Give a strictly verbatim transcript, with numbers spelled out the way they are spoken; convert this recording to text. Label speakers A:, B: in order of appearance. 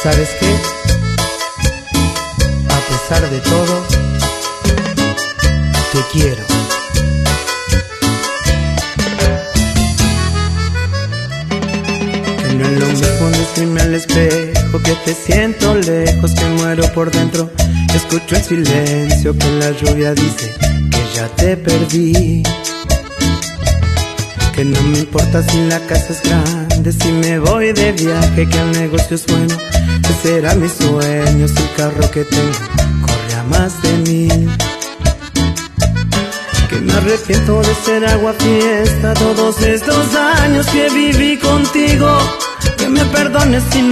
A: ¿Sabes qué? A pesar de todo, te quiero. Que no es lo mismo decirme al espejo que te siento lejos, que muero por dentro. Escucho el silencio que la lluvia dice que ya te perdí. Que no me importa si la casa es grande, si me voy de viaje, que el negocio es bueno, que será mi sueño si el carro que tengo corre a más de mil. Que me arrepiento de ser agua fiesta todos estos años que viví contigo. Que me perdones si no